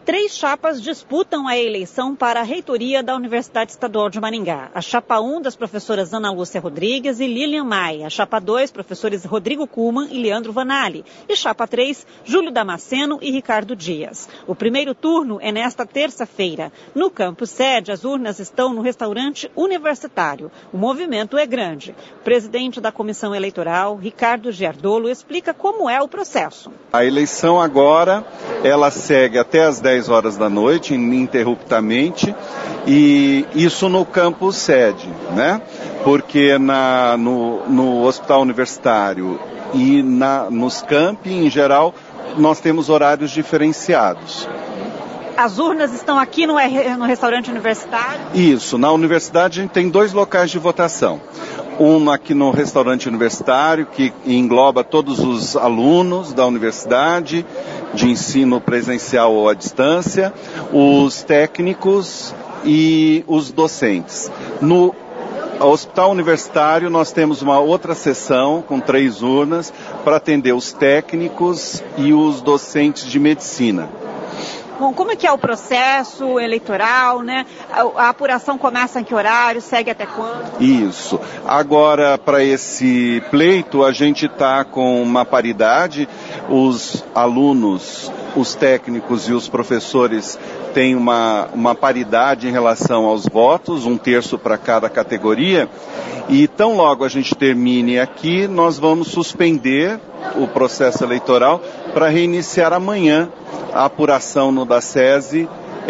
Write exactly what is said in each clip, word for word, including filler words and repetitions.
Três chapas disputam a eleição para a reitoria da Universidade Estadual de Maringá. A chapa um das professoras Ana Lúcia Rodrigues e Lilian Maia. A chapa dois, professores Rodrigo Kuhlmann e Leandro Vanali. E chapa três, Júlio Damasceno e Ricardo Dias. O primeiro turno é nesta terça-feira. No campus sede, as urnas estão no restaurante universitário. O movimento é grande. O presidente da comissão eleitoral, Ricardo Giardolo, explica como é o processo. A eleição agora, ela segue até às dez horas da noite, ininterruptamente, e isso no campus sede, né? Porque na, no, no hospital universitário e na, nos campi, em geral, nós temos horários diferenciados. As urnas estão aqui no, no restaurante universitário? Isso, na universidade a gente tem dois locais de votação. Um aqui no restaurante universitário, que engloba todos os alunos da universidade, de ensino presencial ou à distância, os técnicos e os docentes. No hospital universitário nós temos uma outra seção com três urnas para atender os técnicos e os docentes de medicina. Bom, como é que é o processo eleitoral, né? A, a apuração começa em que horário, segue até quando? Isso. Agora, para esse pleito, a gente está com uma paridade. Os alunos, os técnicos e os professores têm uma, uma paridade em relação aos votos, um terço para cada categoria. E tão logo a gente termine aqui, nós vamos suspender o processo eleitoral para reiniciar amanhã a apuração no DACESE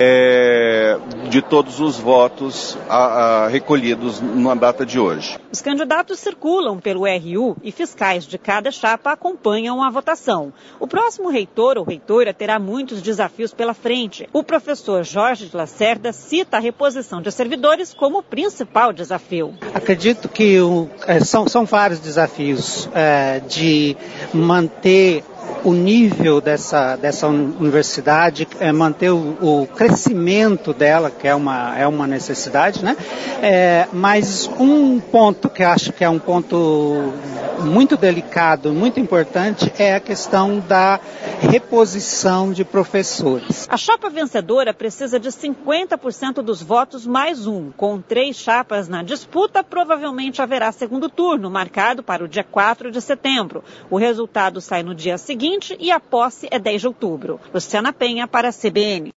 é, de todos os votos a, a, recolhidos na data de hoje. Os candidatos circulam pelo R U e fiscais de cada chapa acompanham a votação. O próximo reitor ou reitora terá muitos desafios pela frente. O professor Jorge de Lacerda cita a reposição de servidores como o principal desafio. Acredito que o, é, são, são vários desafios é, de manter o nível dessa, dessa universidade, é manter o, o crescimento dela, que é uma, é uma necessidade, né? É, mas um ponto que eu acho que é um ponto muito delicado, muito importante, é a questão da reposição de professores. A chapa vencedora precisa de cinquenta por cento dos votos mais um. Com três chapas na disputa, provavelmente haverá segundo turno, marcado para o dia quatro de setembro. O resultado sai no dia seguinte e a posse é dez de outubro. Luciana Penha para a C B N.